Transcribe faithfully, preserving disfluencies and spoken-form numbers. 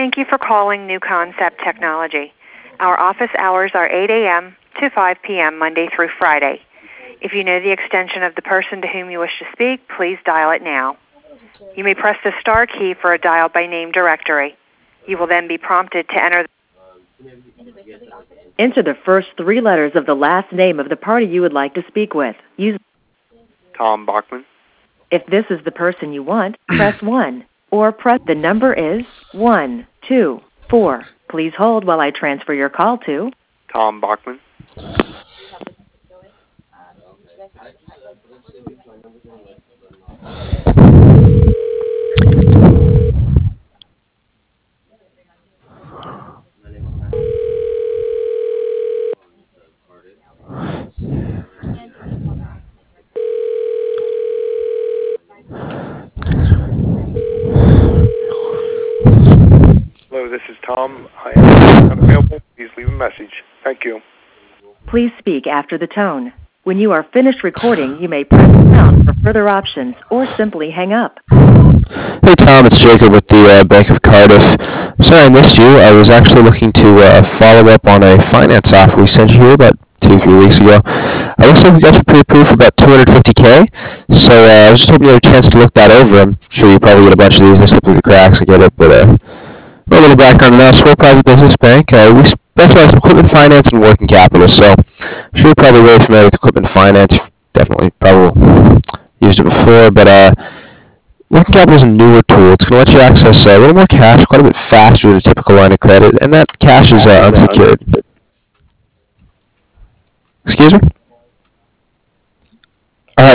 Thank you for calling New Concept Technology. Our office hours are eight A M to five P M Monday through Friday. If you know the extension of the person to whom you wish to speak, please dial it now. You may press the star key for a dial by name directory. You will then be prompted to enter. Enter the first three letters of the last name of the party you would like to speak with. Use Tom Bachman. If this is the person you want, press one, or press the number is one, two, four. Please hold while I transfer your call to Tom Bachman. Hello, this is Tom. I am unavailable. Please leave a message. Thank you. Please speak after the tone. When you are finished recording, you may press pound for further options or simply hang up. Hey Tom, it's Jacob with the uh, Bank of Cardiff. Sorry I missed you. I was actually looking to uh, follow up on a finance offer we sent you here about two, three weeks ago. I looks like we got you pre-approved for about two hundred fifty K, so uh, I was just hoping you had a chance to look that over. I'm sure you probably get a bunch of these. They slip through the cracks, I get it, but uh, a little background on us. We're a private business bank. Uh, we specialize in equipment finance and working capital, so I'm sure you're probably very familiar with equipment finance. Definitely probably used it before, but uh, working capital is a newer tool. It's going to let you access uh, a little more cash quite a bit faster than a typical line of credit, and that cash is uh, unsecured. Excuse me?